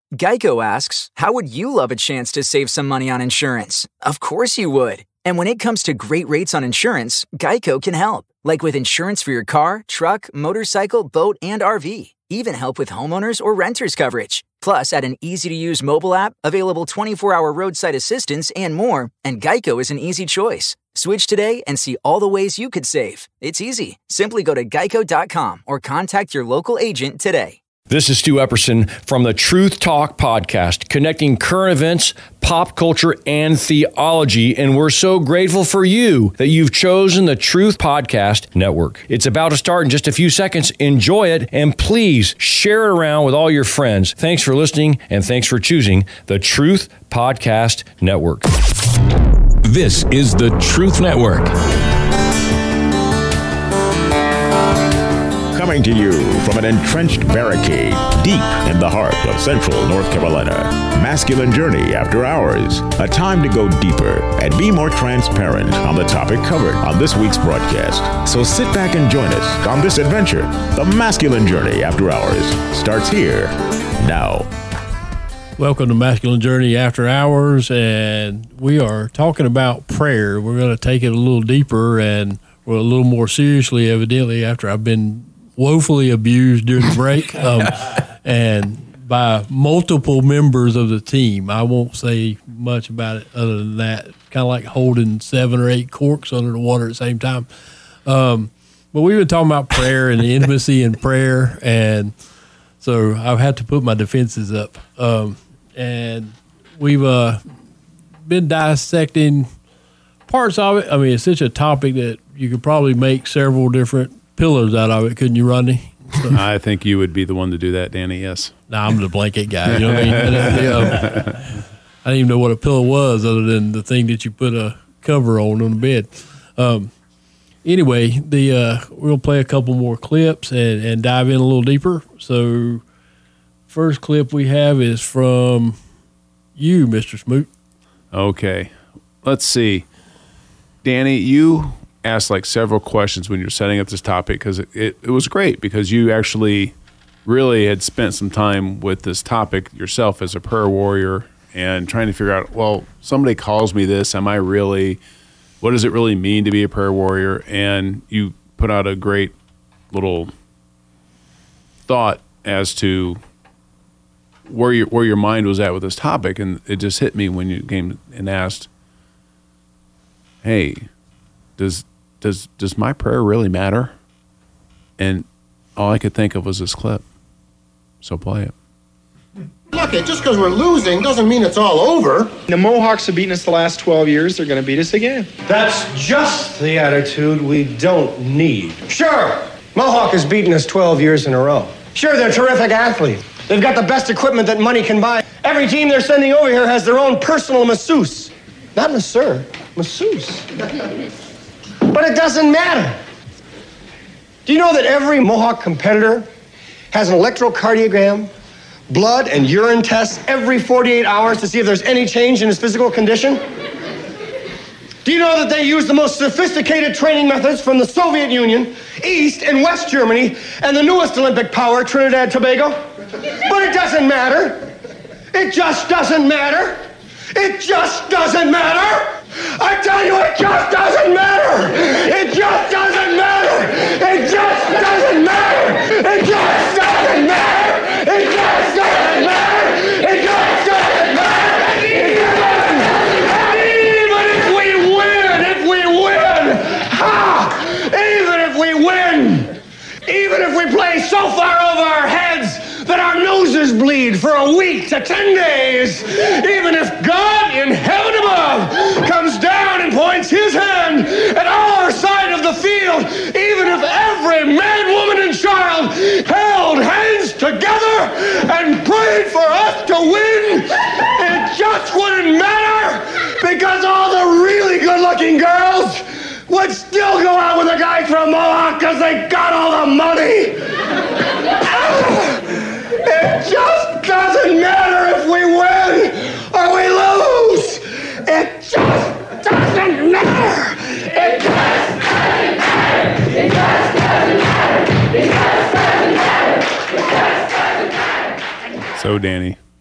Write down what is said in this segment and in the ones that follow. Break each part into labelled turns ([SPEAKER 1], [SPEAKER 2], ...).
[SPEAKER 1] Geico asks, how would you love a chance to save some money on insurance? Of course you would. And when it comes to great rates on insurance, Geico can help. Like with insurance for your car, truck, motorcycle, boat, and RV. Even help with homeowners or renters coverage. Plus, add an easy-to-use mobile app, available 24-hour roadside assistance, and more, and Geico is an easy choice. Switch today and see all the ways you could save. It's easy. Simply go to geico.com or contact your local agent today.
[SPEAKER 2] This is Stu Epperson from the Truth Talk podcast, connecting current events, pop culture, and theology. And we're so grateful for you that you've chosen the Truth Podcast Network. It's about to start in just a few seconds. Enjoy it, and please share it around with all your friends. Thanks for listening, and thanks for choosing the Truth Podcast Network.
[SPEAKER 3] This is the Truth Network.
[SPEAKER 4] Coming to you from an entrenched barricade deep in the heart of Central North Carolina. Masculine Journey After Hours. A time to go deeper and be more transparent on the topic covered on this week's broadcast. So sit back and join us on this adventure. The Masculine Journey After Hours starts here now.
[SPEAKER 5] Welcome to Masculine Journey After Hours, and we are talking about prayer. We're going to take it a little deeper and a little more seriously, evidently, after I've been woefully abused during the break and by multiple members of the team. I won't say much about it other than that. Kind of like holding 7 or 8 corks under the water at the same time. But we've been talking about prayer and the intimacy in prayer, and so I've had to put my defenses up. And we've been dissecting parts of it. I mean, it's such a topic that you could probably make several different pillars out of it, couldn't you, Rodney? So,
[SPEAKER 6] I think you would be the one to do that, Danny, yes.
[SPEAKER 5] Nah, I'm the blanket guy. You know what I mean? I didn't even know what a pillow was other than the thing that you put a cover on the bed. Anyway, we'll play a couple more clips and dive in a little deeper. So first clip we have is from you, Mr. Smoot.
[SPEAKER 6] Okay. Let's see. Danny, you asked like several questions when you're setting up this topic, because it was great, because you actually really had spent some time with this topic yourself as a prayer warrior and trying to figure out, well, somebody calls me this, what does it really mean to be a prayer warrior? And you put out a great little thought as to where your mind was at with this topic, and it just hit me when you came and asked, hey, does my prayer really matter? And all I could think of was this clip. So play it.
[SPEAKER 7] Look, just because we're losing doesn't mean it's all over.
[SPEAKER 8] The Mohawks have beaten us the last 12 years. They're going to beat us again.
[SPEAKER 9] That's just the attitude we don't need.
[SPEAKER 7] Sure, Mohawk has beaten us 12 years in a row. Sure, they're terrific athletes. They've got the best equipment that money can buy. Every team they're sending over here has their own personal masseuse. Not masseur, masseuse. But it doesn't matter. Do you know that every Mohawk competitor has an electrocardiogram, blood and urine tests every 48 hours to see if there's any change in his physical condition? Do you know that they use the most sophisticated training methods from the Soviet Union, East and West Germany, and the newest Olympic power, Trinidad and Tobago? But it doesn't matter. It just doesn't matter. It just doesn't matter. I tell you, it just doesn't matter. It just doesn't matter. It just doesn't matter. It just doesn't matter. It just doesn't matter. It just doesn't matter. Even if we win, even if we play so far over our heads that our noses bleed for a week to 10 days, even if God in heaven above comes down and points his hand at our side of the field, even if every man, woman, and child held hands together and prayed for us to win, it just wouldn't matter, because all the really good-looking girls would still go out with a guy from Mohawk because they got all the money. It just doesn't matter if we win or we lose. It just doesn't matter. It just doesn't matter. It just doesn't matter. It just doesn't matter. It just doesn't matter.
[SPEAKER 6] So, Danny,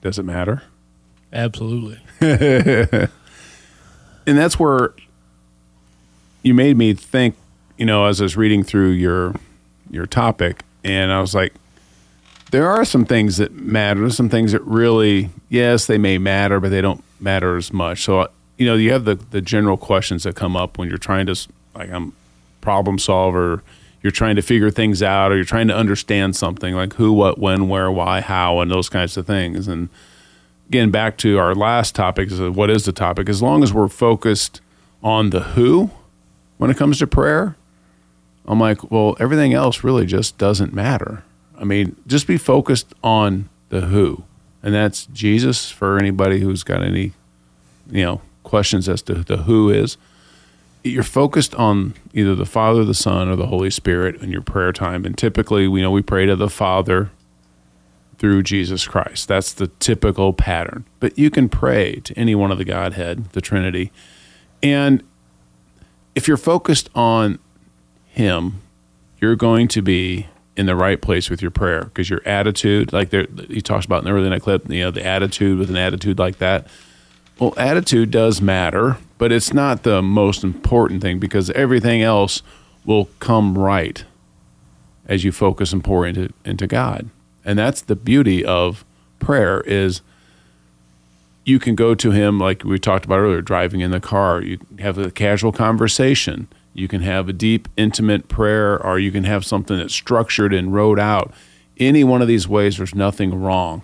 [SPEAKER 6] does it matter?
[SPEAKER 5] Absolutely.
[SPEAKER 6] And that's where you made me think, as I was reading through your topic, and I was like, there are some things that matter. There's some things that really, yes, they may matter, but they don't matter as much. So, you have the general questions that come up when you're trying to, I'm problem solver, you're trying to figure things out, or you're trying to understand something like who, what, when, where, why, how, and those kinds of things. And again, back to our last topic, is what is the topic? As long as we're focused on the who when it comes to prayer, I'm like, well, everything else really just doesn't matter. I mean, just be focused on the who. And that's Jesus, for anybody who's got any, questions as to the who is. You're focused on either the Father, the Son, or the Holy Spirit in your prayer time. And typically, we pray to the Father through Jesus Christ. That's the typical pattern. But you can pray to any one of the Godhead, the Trinity. And if you're focused on Him, you're going to be in the right place with your prayer, because your attitude, like he talks about in the early night clip, the attitude with an attitude like that. Well, attitude does matter, but it's not the most important thing, because everything else will come right as you focus and pour into God. And that's the beauty of prayer, is you can go to Him, like we talked about earlier, driving in the car. You have a casual conversation. You can have a deep, intimate prayer, or you can have something that's structured and wrote out. Any one of these ways, there's nothing wrong.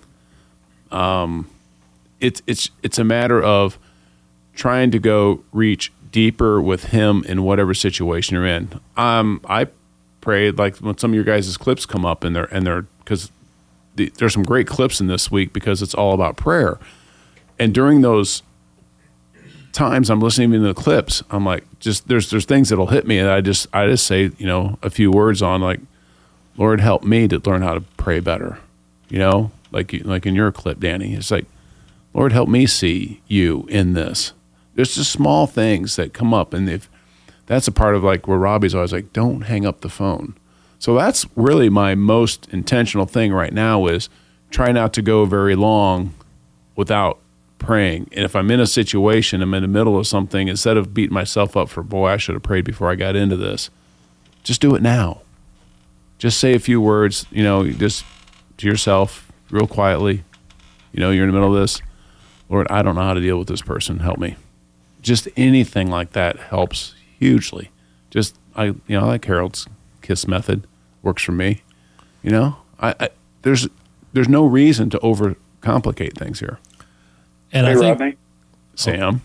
[SPEAKER 6] It's a matter of trying to go reach deeper with Him in whatever situation you're in. I prayed, like when some of your guys' clips come up, and they're because there's some great clips in this week because it's all about prayer. And during those times I'm listening to the clips, I'm like, just there's things that'll hit me, and I just say, a few words on, like, Lord, help me to learn how to pray better. Like in your clip, Danny, it's like, Lord, help me see you in this. There's just small things that come up, and if that's a part of, like, where Robbie's always like, don't hang up the phone. So that's really my most intentional thing right now, is try not to go very long without praying. And if I'm in a situation, I'm in the middle of something, instead of beating myself up for, boy, I should have prayed before I got into this, just do it now. Just say a few words, just to yourself real quietly. You're in the middle of this. Lord, I don't know how to deal with this person. Help me. Just anything like that helps hugely. Just, I like Harold's KISS method. Works for me. There's no reason to overcomplicate things here.
[SPEAKER 10] And hey, Rodney.
[SPEAKER 6] Sam.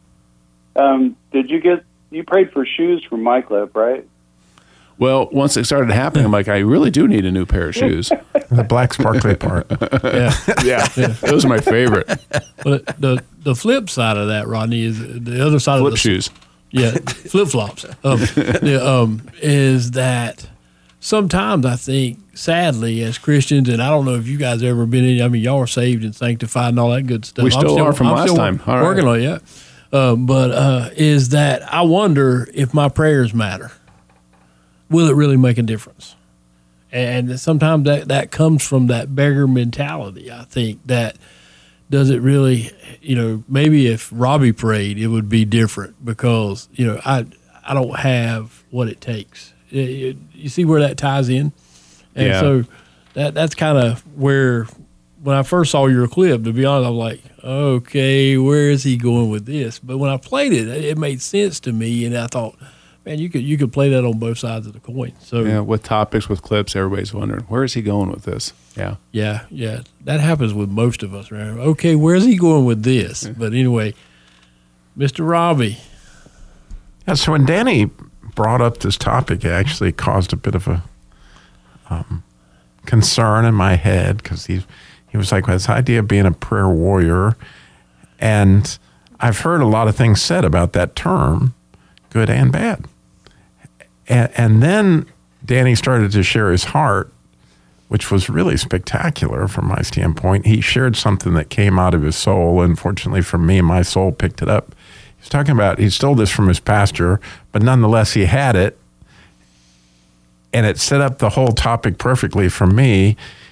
[SPEAKER 10] You prayed for shoes from my clip, right?
[SPEAKER 6] Well, once it started happening, I'm like, I really do need a new pair of shoes.
[SPEAKER 11] The black sparkly part.
[SPEAKER 6] Yeah. Those are my favorite.
[SPEAKER 5] But the flip side of that, Rodney, is the other side
[SPEAKER 6] flip
[SPEAKER 5] of the
[SPEAKER 6] shoes.
[SPEAKER 5] Yeah, flip flops. Is that sometimes I think, sadly, as Christians, and I don't know if you guys ever been in. I mean, y'all are saved and sanctified and all that good stuff.
[SPEAKER 6] We still are from last time.
[SPEAKER 5] All working on it, yeah. But is that I wonder if my prayers matter. Will it really make a difference? And sometimes that comes from that beggar mentality. I think that does it really, maybe if Robbie prayed, it would be different because, I don't have what it takes. You see where that ties in? And so that's kind of where, when I first saw your clip, to be honest, I was like, okay, where is he going with this? But when I played it, it made sense to me, and I thought, man, you could play that on both sides of the coin. So
[SPEAKER 6] with topics, with clips, everybody's wondering, where is he going with this? Yeah.
[SPEAKER 5] That happens with most of us, right? Okay, where's he going with this? Yeah. But anyway, Mr. Robbie.
[SPEAKER 11] Yeah, so when Danny brought up this topic, it actually caused a bit of a concern in my head, because he was like, well, this idea of being a prayer warrior, and I've heard a lot of things said about that term, good and bad. And then Danny started to share his heart, which was really spectacular from my standpoint. He shared something that came out of his soul. Unfortunately for me, my soul picked it up. He's talking about, he stole this from his pastor, but nonetheless he had it. And it set up the whole topic perfectly for me.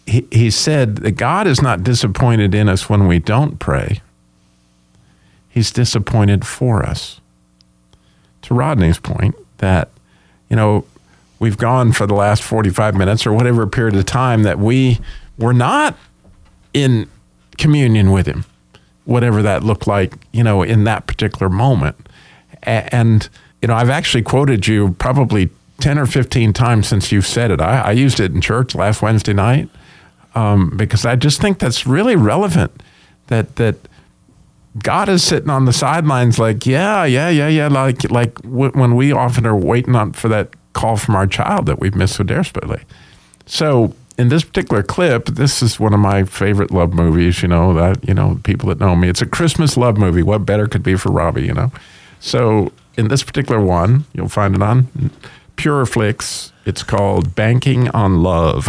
[SPEAKER 11] he said that God is not disappointed in us when we don't pray. He's disappointed for us. To Rodney's point that, we've gone for the last 45 minutes or whatever period of time that we were not in communion with him, whatever that looked like, in that particular moment. And, I've actually quoted you probably 10 or 15 times since you've said it. I used it in church last Wednesday night because I just think that's really relevant, that God is sitting on the sidelines like, yeah, like when we often are waiting for that call from our child that we've missed so desperately. So in this particular clip, this is one of my favorite love movies, people that know me. It's a Christmas love movie. What better could be for Robbie, So in this particular one, you'll find it on Pureflix. It's called Banking on Love.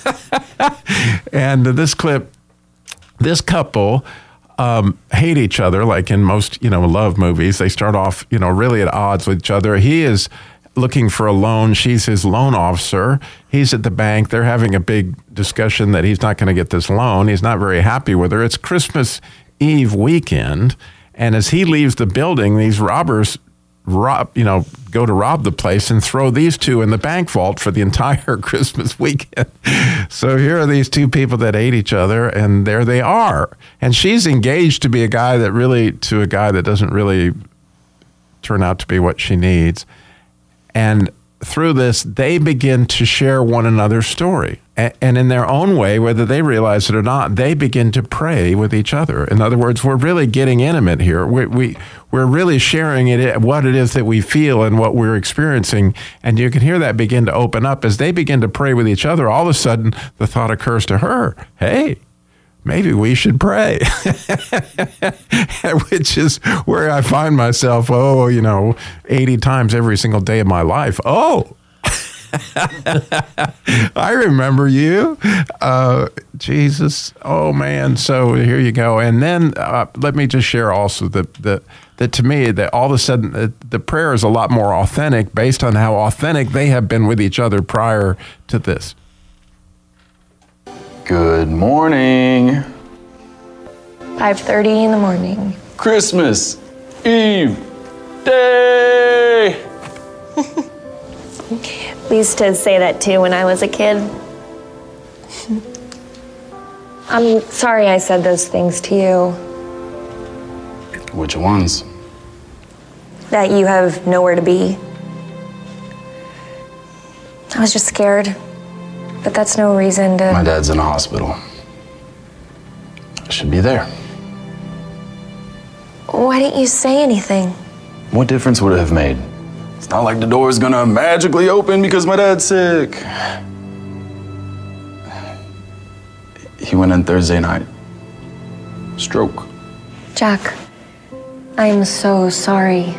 [SPEAKER 11] And this clip, this couple hate each other like in most, love movies. They start off, really at odds with each other. He is looking for a loan. She's his loan officer. He's at the bank. They're having a big discussion that he's not going to get this loan. He's not very happy with her. It's Christmas Eve weekend. And as he leaves the building, these robbers go to rob the place and throw these two in the bank vault for the entire Christmas weekend. So here are these two people that hate each other, and there they are. And she's engaged to a guy that doesn't really turn out to be what she needs. And through this, they begin to share one another's story. And in their own way, whether they realize it or not, they begin to pray with each other. In other words, we're really getting intimate here. We're really sharing what it is that we feel and what we're experiencing. And you can hear that begin to open up. As they begin to pray with each other, all of a sudden, the thought occurs to her, hey, maybe we should pray, which is where I find myself, 80 times every single day of my life. Oh, I remember you. Jesus. Oh, man. So here you go. And then let me just share also that to me, that all of a sudden the prayer is a lot more authentic based on how authentic they have been with each other prior to this.
[SPEAKER 12] Good morning.
[SPEAKER 13] 5:30 in the morning.
[SPEAKER 12] Christmas Eve day.
[SPEAKER 13] We used to say that too when I was a kid. I'm sorry I said those things to you.
[SPEAKER 12] Which ones?
[SPEAKER 13] That you have nowhere to be. I was just scared. But that's no reason to...
[SPEAKER 12] My dad's in a hospital. I should be there.
[SPEAKER 13] Why didn't you say anything?
[SPEAKER 12] What difference would it have made? It's not like the door is gonna magically open because my dad's sick. He went in Thursday night. Stroke.
[SPEAKER 13] Jack, I'm so sorry.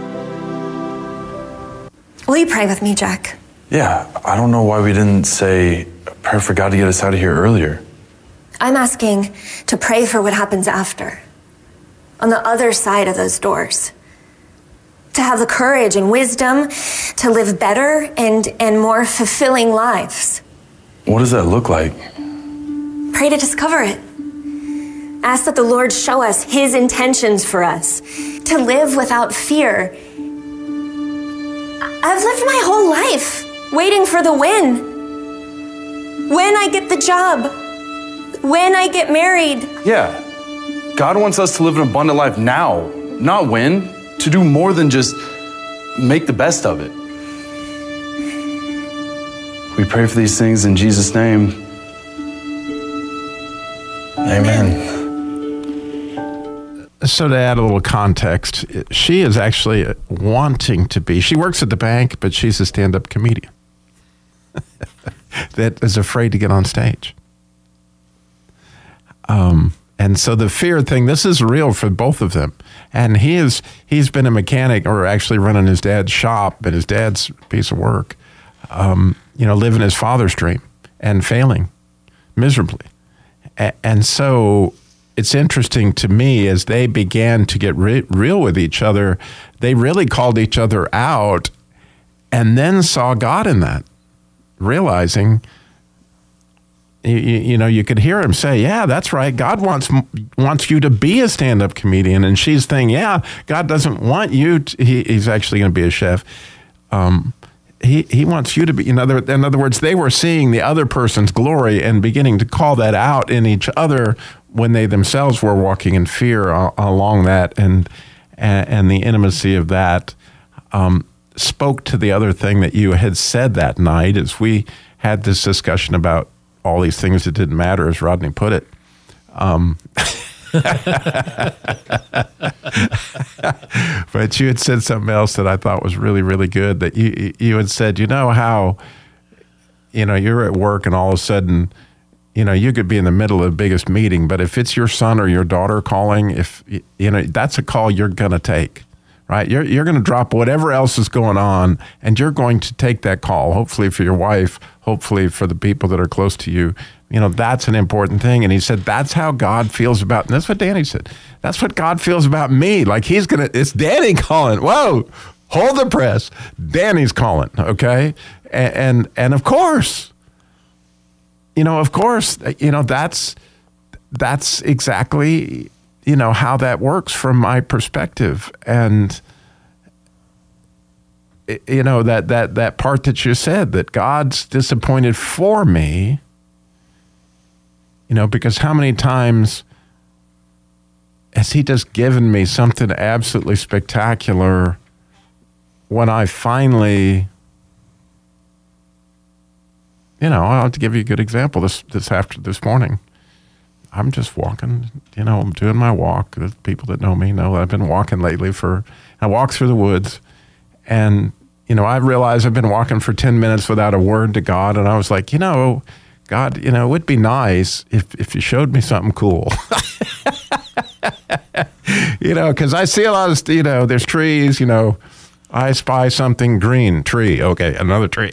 [SPEAKER 13] Will you pray with me, Jack?
[SPEAKER 12] Yeah, I don't know why we didn't say a prayer for God to get us out of here earlier.
[SPEAKER 13] I'm asking to pray for what happens after. On the other side of those doors. To have the courage and wisdom to live better and more fulfilling lives.
[SPEAKER 12] What does that look like?
[SPEAKER 13] Pray to discover it. Ask that the Lord show us His intentions for us. To live without fear. I've lived my whole life waiting for the when. When I get the job. When I get married.
[SPEAKER 12] Yeah. God wants us to live an abundant life now, not when. To do more than just make the best of it. We pray for these things in Jesus' name. Amen.
[SPEAKER 11] So to add a little context, she is actually wanting to be. She works at the bank, but she's a stand-up comedian that is afraid to get on stage. And so the fear thing, this is real for both of them. And he's been a mechanic, or actually running his dad's shop, but his dad's piece of work, living his father's dream and failing miserably. And so it's interesting to me, as they began to get real with each other, they really called each other out and then saw God in that, realizing you could hear him say, yeah, that's right. God wants you to be a stand-up comedian. And she's thinking, yeah, God doesn't want you he's actually going to be a chef. He wants you to be, in other words, they were seeing the other person's glory and beginning to call that out in each other when they themselves were walking in fear along that. And the intimacy of that spoke to the other thing that you had said that night as we had this discussion about all these things that didn't matter, as Rodney put it. But you had said something else that I thought was really, really good, that you had said, how, you're at work and all of a sudden, you could be in the middle of the biggest meeting, but if it's your son or your daughter calling, that's a call you're going to take, right? You're going to drop whatever else is going on, and you're going to take that call, hopefully for your wife, hopefully for the people that are close to you. That's an important thing. And he said, that's how God feels about, and that's what Danny said. That's what God feels about me. Like it's Danny calling. Whoa, hold the press. Danny's calling. Okay. And of course, that's exactly, how that works from my perspective. And, that part that you said, that God's disappointed for me, because how many times has he just given me something absolutely spectacular when I finally, I'll have to give you a good example. This morning, I'm just walking, I'm doing my walk. The people that know me know I've been walking lately I walk through the woods, and, I realized I've been walking for 10 minutes without a word to God. And I was like, God, it would be nice if you showed me something cool. Because I see a lot of, there's trees, I spy something green, tree. Okay, another tree.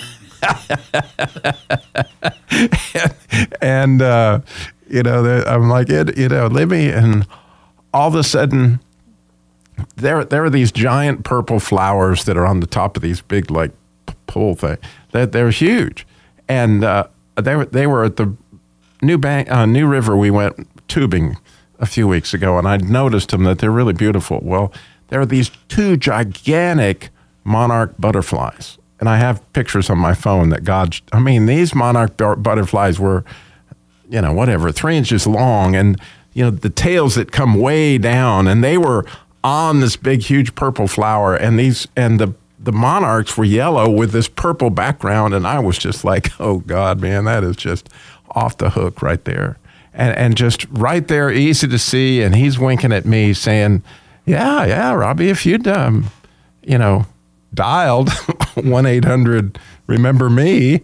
[SPEAKER 11] and I'm like, let me, and all of a sudden, there are these giant purple flowers that are on the top of these big, like, pole thing. They're huge. And they were at the New River. We went tubing a few weeks ago, and I noticed them, that they're really beautiful. Well, there are these two gigantic monarch butterflies. And I have pictures on my phone these monarch butterflies were, 3 inches long, and, the tails that come way down, and they were on this big, huge purple flower, and the monarchs were yellow with this purple background, and I was just like, oh, God, man, that is just off the hook right there. And just right there, easy to see, and he's winking at me saying, yeah, Robbie, if you'd, dialed 1-800-REMEMBER-ME,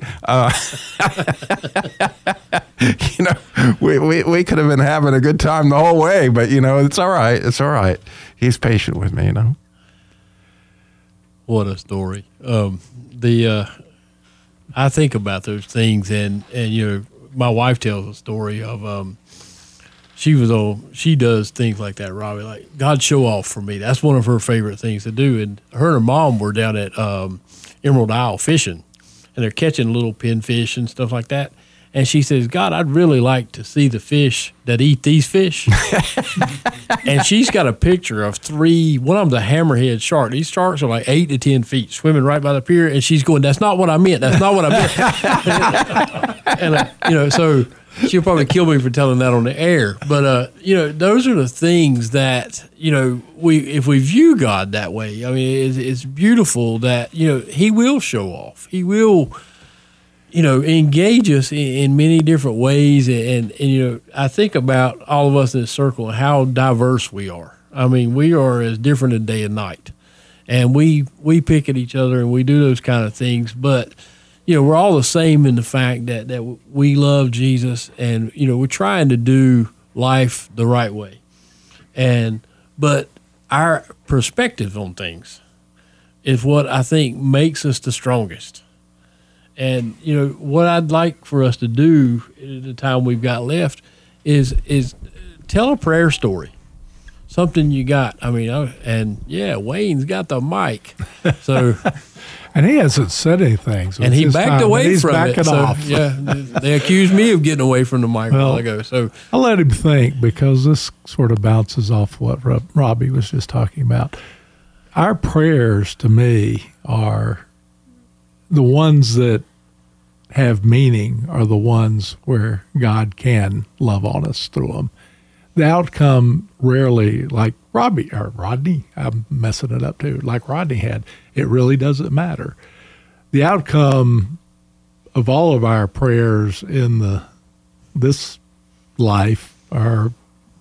[SPEAKER 11] we could have been having a good time the whole way, but, it's all right. It's all right. He's patient with me,
[SPEAKER 5] What a story. I think about those things, and my wife tells a story of she does things like that, Robbie, like God show off for me. That's one of her favorite things to do. And her and her mom were down at Emerald Isle fishing, and they're catching little pinfish and stuff like that. And she says, God, I'd really like to see the fish that eat these fish. And she's got a picture of one of them's a hammerhead shark. These sharks are like 8 to 10 feet, swimming right by the pier. And she's going, that's not what I meant. That's not what I meant. And, so she'll probably kill me for telling that on the air. But, those are the things that, if we view God that way, I mean, it's beautiful that, he will show off. He will engage us in many different ways. And, I think about all of us in this circle and how diverse we are. I mean, we are as different as day and night. And we pick at each other and we do those kind of things. But, we're all the same in the fact that we love Jesus and, we're trying to do life the right way. But our perspective on things is what I think makes us the strongest. And, what I'd like for us to do in the time we've got left is tell a prayer story. something you got. I mean, Wayne's got the mic. So,
[SPEAKER 14] and he hasn't said anything. So
[SPEAKER 5] and he backed away from it.
[SPEAKER 14] He's backing off.
[SPEAKER 5] Yeah, they accused me of getting away from the mic a while ago. So
[SPEAKER 14] I'll let him think, because this sort of bounces off what Robbie was just talking about. Our prayers, to me, are the ones that have meaning, are the ones where God can love on us through them. The outcome rarely, like Rodney, I'm messing it up too, like Rodney had, it really doesn't matter. The outcome of all of our prayers in this life are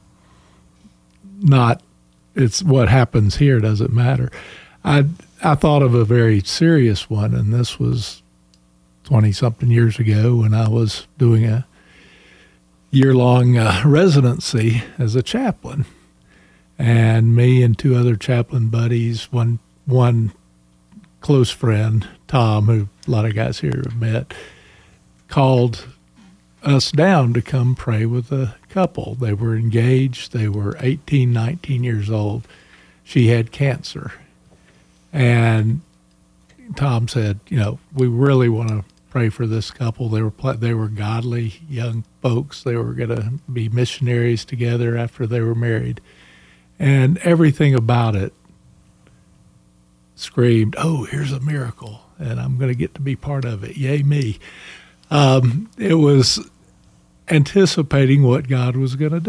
[SPEAKER 14] not, it's what happens here doesn't matter. I thought of a very serious one, and this was 20-something years ago when I was doing a year-long residency as a chaplain. And me and two other chaplain buddies, one close friend, Tom, who a lot of guys here have met, called us down to come pray with a couple. They were engaged. They were 18, 19 years old. She had cancer. And Tom said, we really want to pray for this couple. They were godly young folks. They were going to be missionaries together after they were married. And everything about it screamed, oh, here's a miracle, and I'm going to get to be part of it. Yay me. It was anticipating what God was going to do.